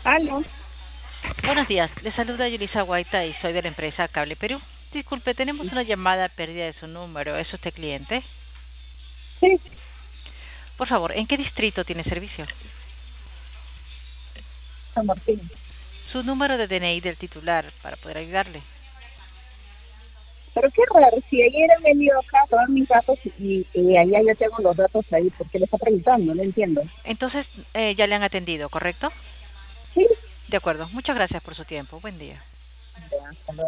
Aló. Buenos días, le saluda Yulisa Guaita y soy de la empresa Cable Perú. Disculpe, tenemos una llamada perdida de su número. ¿Es usted cliente? Sí, Por favor, ¿en qué distrito tiene servicio? San Martín. Su número de DNI del titular para poder ayudarle. Pero qué raro, si ayer han venido acá a tomar mis datos y allá yo tengo los datos ahí, ¿por qué le está preguntando? No entiendo. Entonces, ya le han atendido, ¿correcto? Sí, De acuerdo. Muchas gracias por su tiempo. Buen día. ya, hasta luego.